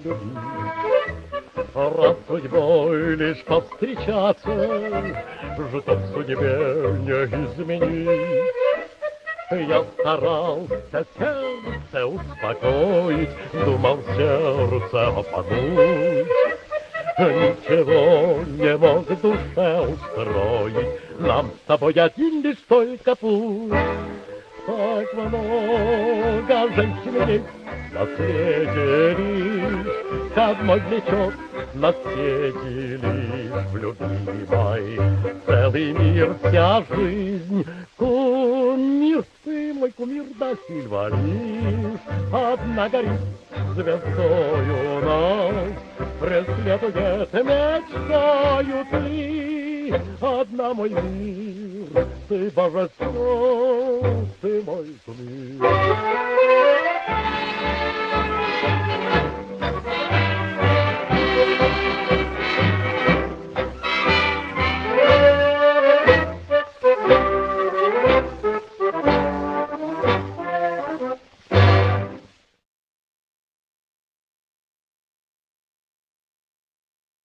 любить. Раз судьбой лишь повстречаться, что в судьбе не изменить. Я старался сердце успокоить, думал сердце обмануть. Ничего не мог душе устроить, нам с тобой один лишь только путь. Так много женщин есть на свете лишь, к одной влечет на свете лишь в любимой. Целый мир, вся жизнь, кумир, ты мой кумир, да сильва лишь. Одна горит звездою нас, преследует мечтою ты. Одна мой мир, ты божество, ты мой кумир.